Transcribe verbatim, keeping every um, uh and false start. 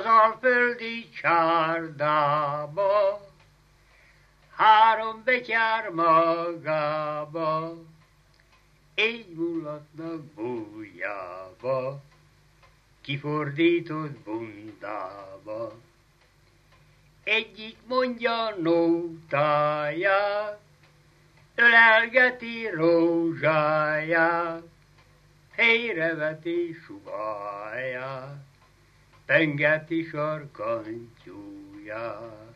az alföldi csárdába, három betyár magába, így mullatnak bújjába, kifordított bundába. Egyik mondja nótáját, ölelgeti rózsáját, helyreveti subáját, pengeti sarkantyúját.